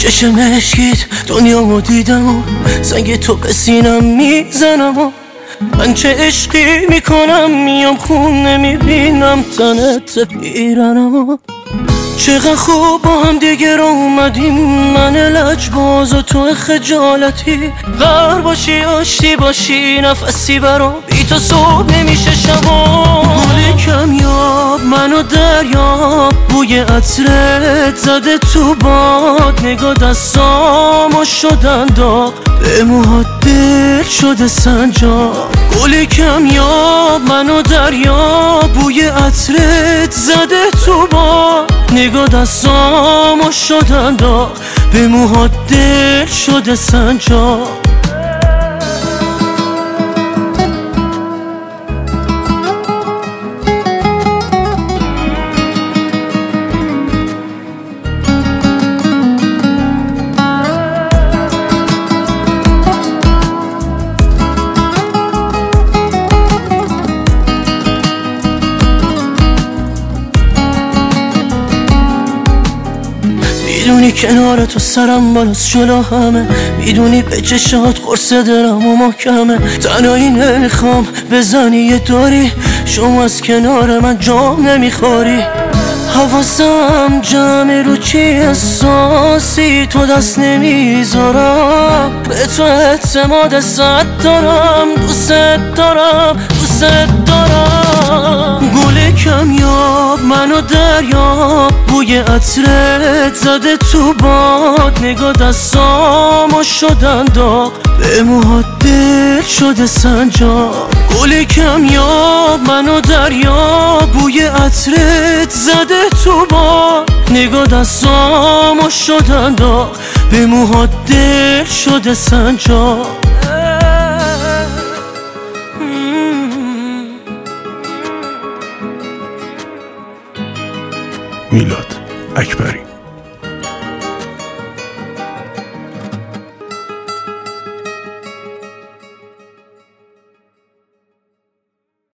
چشم مشکیت دنیامو دیدم و زنگ تو به سینم میزنم و من چه عشقی میکنم میام خونه میبینم تنت پیرنم و چقدر خوب با هم دیگه رو اومدیم من لجباز و تو خجالتی غر باشی آشتی باشی نفسی برام بی تو صبح نمیشه شبا گل کمیاب منو دریاب بوی عطرت زده تو باد نگاه دستامو شدن داغ به موهات دل شده سنجاب گل کمیاب منو دریاب بوی عطرت زده تو باد نگاه دستامو شدن داغ به موهات دل شده سنجاب میدونی کنار تو سرم بالاست جلو همه میدونی به چشات قرص دلم و محکمه تنهایی نمیخوام بزنی یه داری شما از کنار من جام نمیخوری حواسم جمع رو چی احساسی تو دست نمیذارم به تو اعتماد صد دارم دوست دارم گل کمیاب منو دریاب بوی عطرت زده تو باد نگاه دستامو شدن داغ به موهات دل شده سنجاب گل کمیاب منو دریاب بوی عطرت زده تو باد نگاه دستامو شدن داغ به موهات دل شده سنجاب میلاد اکبری.